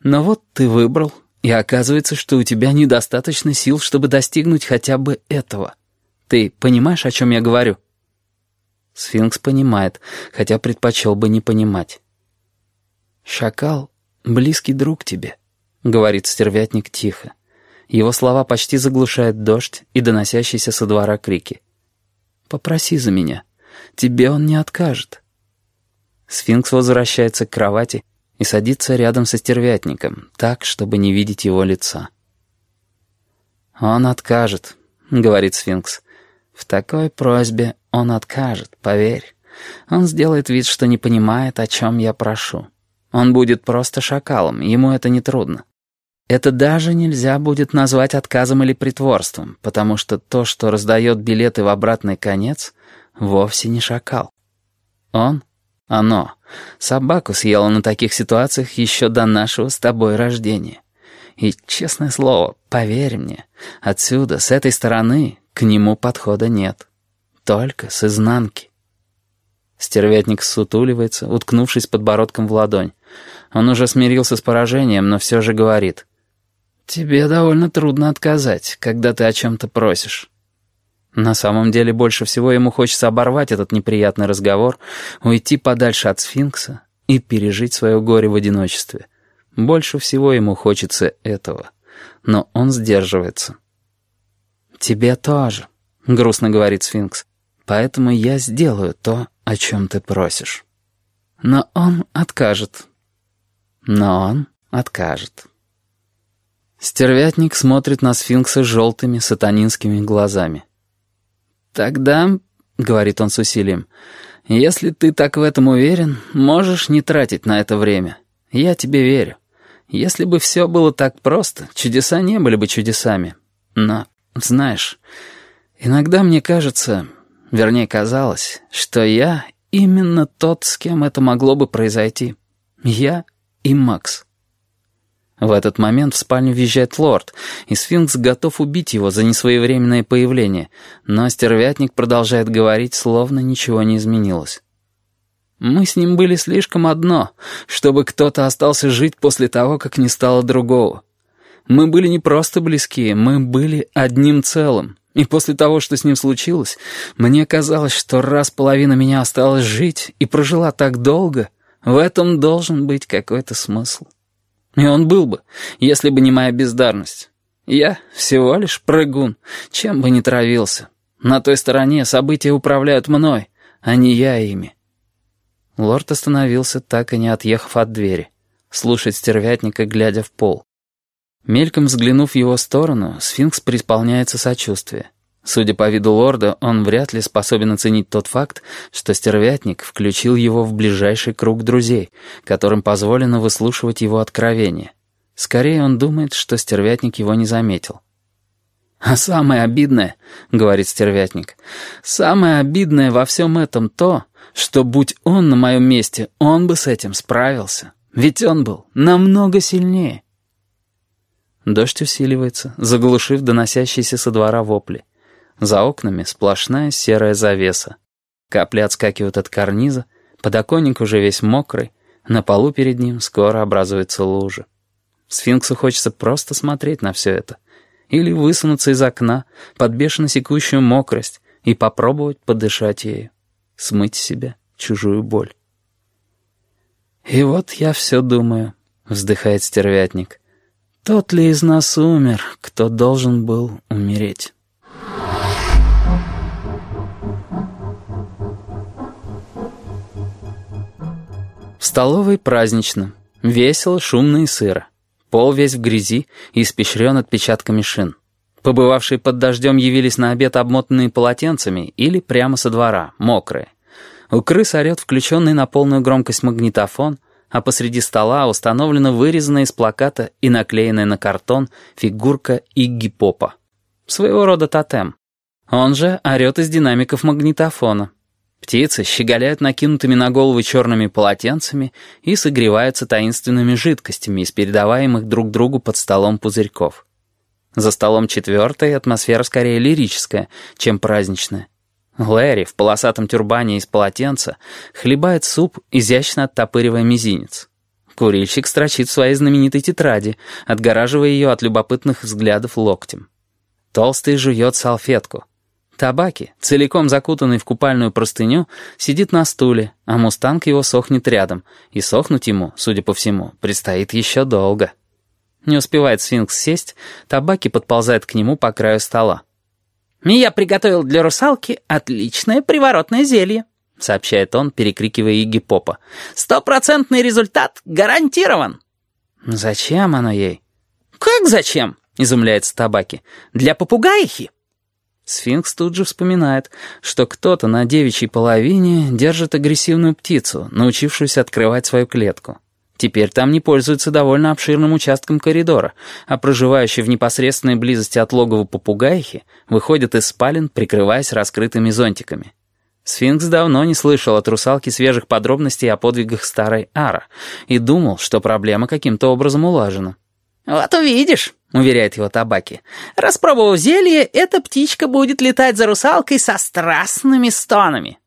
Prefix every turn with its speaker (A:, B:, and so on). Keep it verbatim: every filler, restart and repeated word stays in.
A: Но вот ты выбрал, и оказывается, что у тебя недостаточно сил, чтобы достигнуть хотя бы этого. Ты понимаешь, о чем я говорю?» Сфинкс понимает, хотя предпочел бы не понимать. «Шакал — близкий друг тебе», — говорит стервятник тихо. Его слова почти заглушают дождь и доносящиеся со двора крики. «Попроси за меня. Тебе он не откажет». Сфинкс возвращается к кровати и садится рядом со стервятником, так, чтобы не видеть его лица. «Он откажет», — говорит Сфинкс. «В такой просьбе он откажет, поверь. Он сделает вид, что не понимает, о чем я прошу. Он будет просто шакалом, ему это нетрудно. Это даже нельзя будет назвать отказом или притворством, потому что то, что раздает билеты в обратный конец, вовсе не шакал. Он, оно, собаку съело на таких ситуациях еще до нашего с тобой рождения. И, честное слово, поверь мне, отсюда, с этой стороны, к нему подхода нет. Только с изнанки». Стервятник ссутуливается, уткнувшись подбородком в ладонь. Он уже смирился с поражением, но все же говорит: «Тебе довольно трудно отказать, когда ты о чем-то просишь». На самом деле больше всего ему хочется оборвать этот неприятный разговор, уйти подальше от сфинкса и пережить свое горе в одиночестве. Больше всего ему хочется этого, но он сдерживается. «Тебе тоже», — грустно говорит сфинкс, «поэтому я сделаю то, о чем ты просишь». Но он откажет. Но он откажет. Стервятник смотрит на сфинкса желтыми сатанинскими глазами. «Тогда, — говорит он с усилием, — если ты так в этом уверен, можешь не тратить на это время. Я тебе верю. Если бы все было так просто, чудеса не были бы чудесами. Но, знаешь, иногда мне кажется, вернее казалось, что я именно тот, с кем это могло бы произойти. Я и Макс». В этот момент в спальню въезжает лорд, и сфинкс готов убить его за несвоевременное появление, но стервятник продолжает говорить, словно ничего не изменилось. «Мы с ним были слишком одно, чтобы кто-то остался жить после того, как не стало другого. Мы были не просто близки, мы были одним целым, и после того, что с ним случилось, мне казалось, что раз половина меня осталась жить и прожила так долго, в этом должен быть какой-то смысл. И он был бы, если бы не моя бездарность. Я всего лишь прыгун, чем бы ни травился. На той стороне события управляют мной, а не я ими». Лорд остановился, так и не отъехав от двери. Слушает стервятника, глядя в пол. Мельком взглянув в его сторону, сфинкс преисполняется сочувствия. Судя по виду лорда, он вряд ли способен оценить тот факт, что стервятник включил его в ближайший круг друзей, которым позволено выслушивать его откровения. Скорее, он думает, что стервятник его не заметил. «А самое обидное, — говорит стервятник, — самое обидное во всем этом то, что, будь он на моем месте, он бы с этим справился. Ведь он был намного сильнее». Дождь усиливается, заглушив доносящиеся со двора вопли. За окнами сплошная серая завеса. Капли отскакивают от карниза, подоконник уже весь мокрый, на полу перед ним скоро образуется лужа. Сфинксу хочется просто смотреть на все это. Или высунуться из окна под бешено секущую мокрость и попробовать подышать ею, смыть с себя чужую боль. «И вот я все думаю», — вздыхает стервятник, — «тот ли из нас умер, кто должен был умереть?» В столовой празднично. Весело, шумно и сыро. Пол весь в грязи и испещрен отпечатками шин. Побывавшие под дождем явились на обед обмотанные полотенцами или прямо со двора, мокрые. У крыс орет включенный на полную громкость магнитофон, а посреди стола установлена вырезанная из плаката и наклеенная на картон фигурка Игги Попа. Своего рода тотем. Он же орет из динамиков магнитофона. Птицы щеголяют накинутыми на головы черными полотенцами и согреваются таинственными жидкостями из передаваемых друг другу под столом пузырьков. За столом четвертой атмосфера скорее лирическая, чем праздничная. Лэри в полосатом тюрбане из полотенца хлебает суп, изящно оттопыривая мизинец. Курильщик строчит в своей знаменитой тетради, отгораживая ее от любопытных взглядов локтем. Толстый жует салфетку. Табаки, целиком закутанный в купальную простыню, сидит на стуле, а мустанг его сохнет рядом, и сохнуть ему, судя по всему, предстоит еще долго. Не успевает сфинкс сесть, Табаки подползает к нему по краю стола. «Я приготовил для русалки отличное приворотное зелье», — сообщает он, перекрикивая Игги Попа. «Стопроцентный результат гарантирован». «Зачем оно ей?» «Как зачем?» — изумляется Табаки. «Для попугаихи». Сфинкс тут же вспоминает, что кто-то на девичьей половине держит агрессивную птицу, научившуюся открывать свою клетку. Теперь там не пользуются довольно обширным участком коридора, а проживающие в непосредственной близости от логова попугаихи выходят из спален, прикрываясь раскрытыми зонтиками. Сфинкс давно не слышал от русалки свежих подробностей о подвигах старой Ара и думал, что проблема каким-то образом улажена. «Вот увидишь», — уверяет его Табаки. «Распробовав зелье, эта птичка будет летать за русалкой со страстными стонами».